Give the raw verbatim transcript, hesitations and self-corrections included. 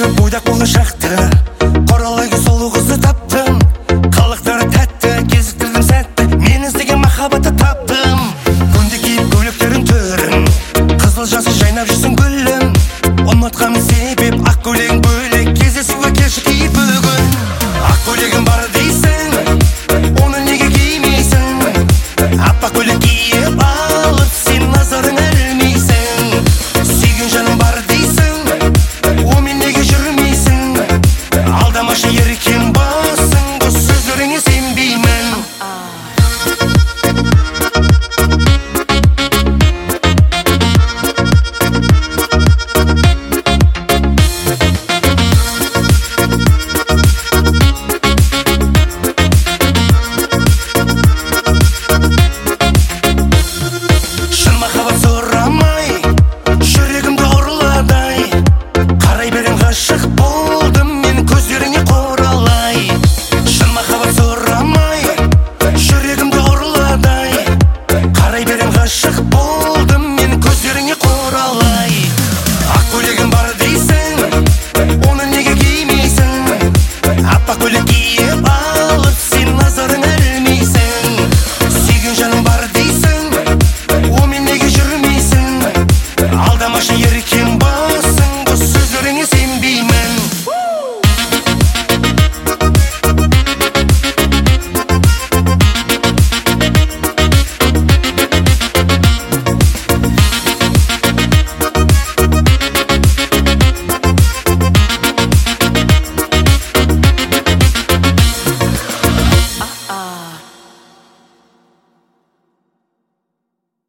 жүріп бойдақ болған шақты, қоралайға сұлу қызды таптым. Қалықтары тәтті, кезіктірдім сәтті, мен іздеген махаббатты таптым. Күнде киіп көйлектерін түрін, қызыл жасыл жайнап жүрсің гүлім. Ұмытқаным себеп ақ көйлегің бөлек, кездесуге келші киіп бүгін. Ақ көйлегің бар дейсің, оны неге кимейсің? Аппақ көйлек киіп алып, сен назарың ілмейсің. Сүйген жаным бар дейсің, онымен неге жүрмейсің? Алдамашы еркем басың, бұл сөздеріңе сенбеймін. Шын махаббат сұрамай, жүрегімді ұрладай, қарай берем ғашық бол.